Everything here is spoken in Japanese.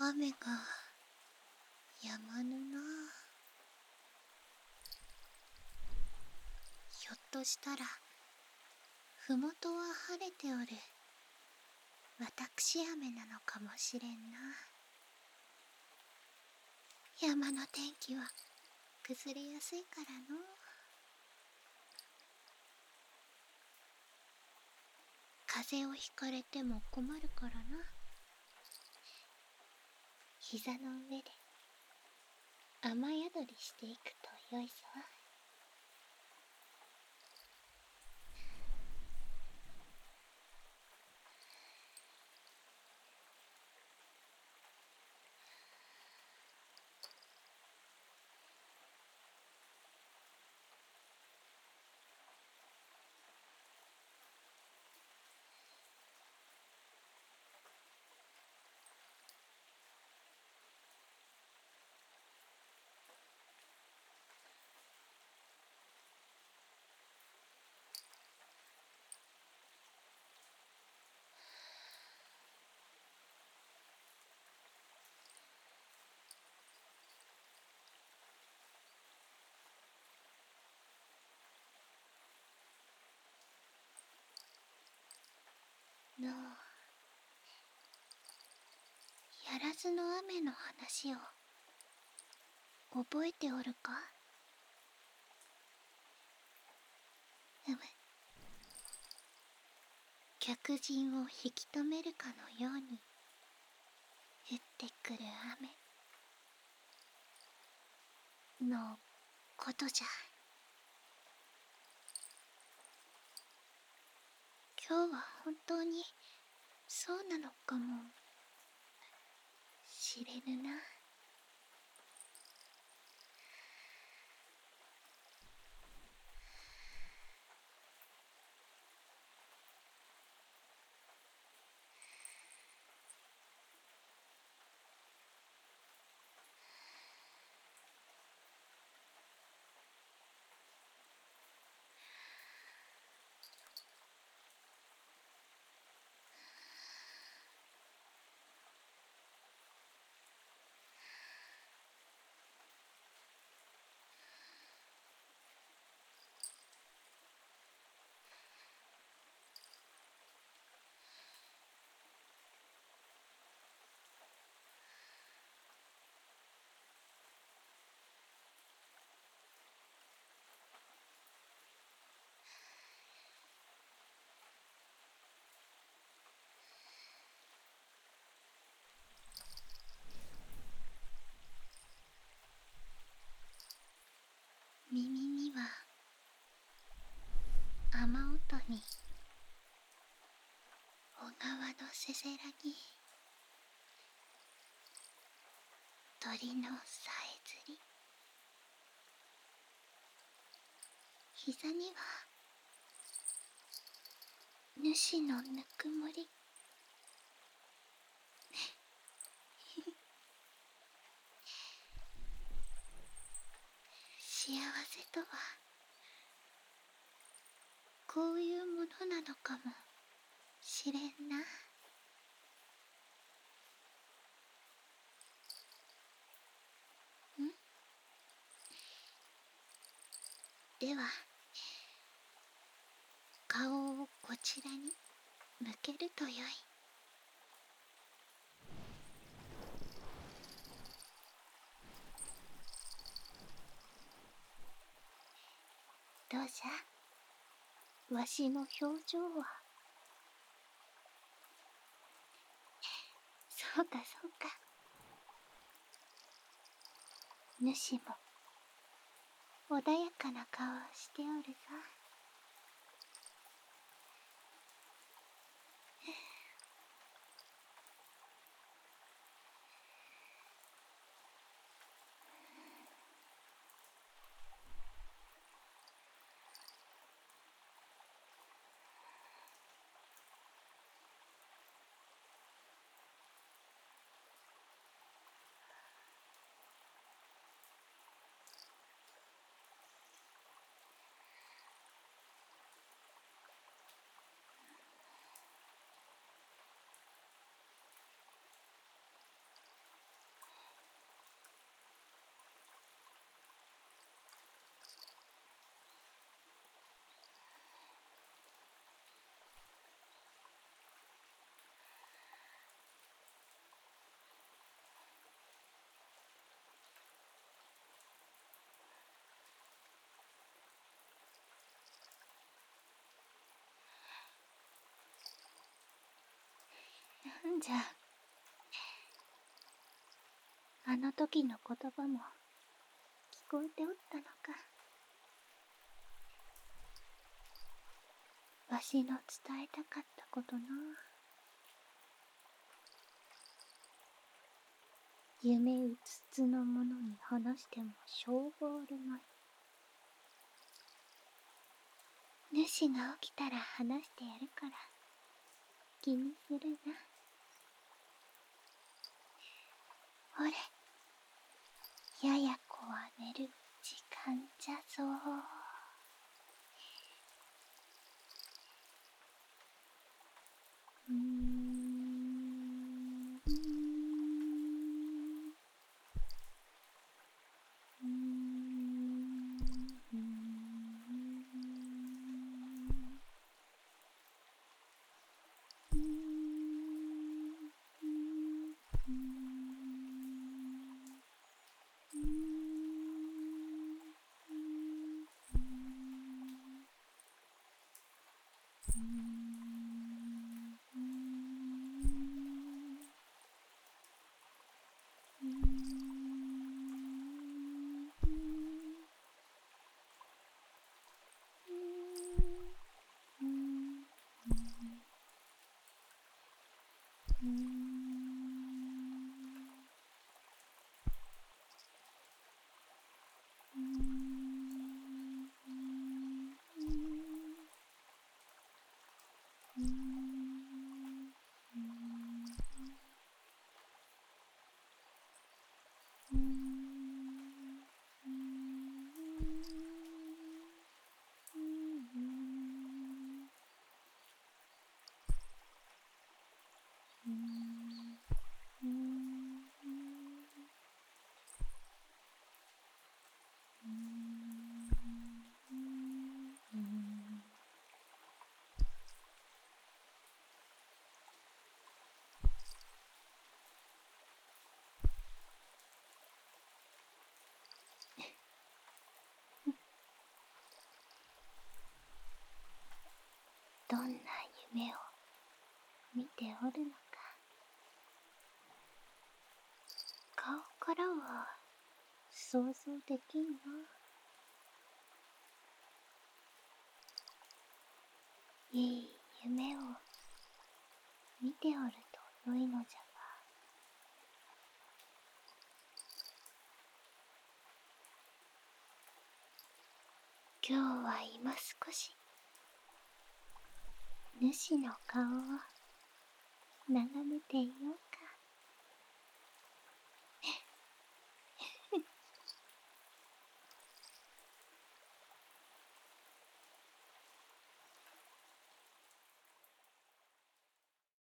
雨が止まぬな。ひょっとしたらふもとは晴れておる私雨なのかもしれんな。山の天気は崩れやすいからの。風邪をひかれても困るからな。膝の上で雨宿りしていくとよいぞ。のう、やらずの雨の話を覚えておるか？客人を引き止めるかのように降ってくる雨のことじゃ。今日は本当にそうなのかもしれぬな。耳には雨音に小川のせせらぎ、鳥のさえずり、膝には主のぬくもり。幸せとはこういうものなのかもしれんな。では顔をこちらに向けるとよい。どうじゃ、わしの表情は。そうかそうか。主も穏やかな顔をしておるぞ。 んじゃ。あの時の言葉も聞こえておったのか。わしの伝えたかったことな。夢うつつの者に話してもしょうがあるまい。主が起きたら話してやるから気にするな。ほれ、やや子は寝る時間じゃぞ。どんな夢を見ておるのか。顔からは想像できんな。いい夢を見ておると良いのじゃが。今日は今少し主の顔を眺めていよう。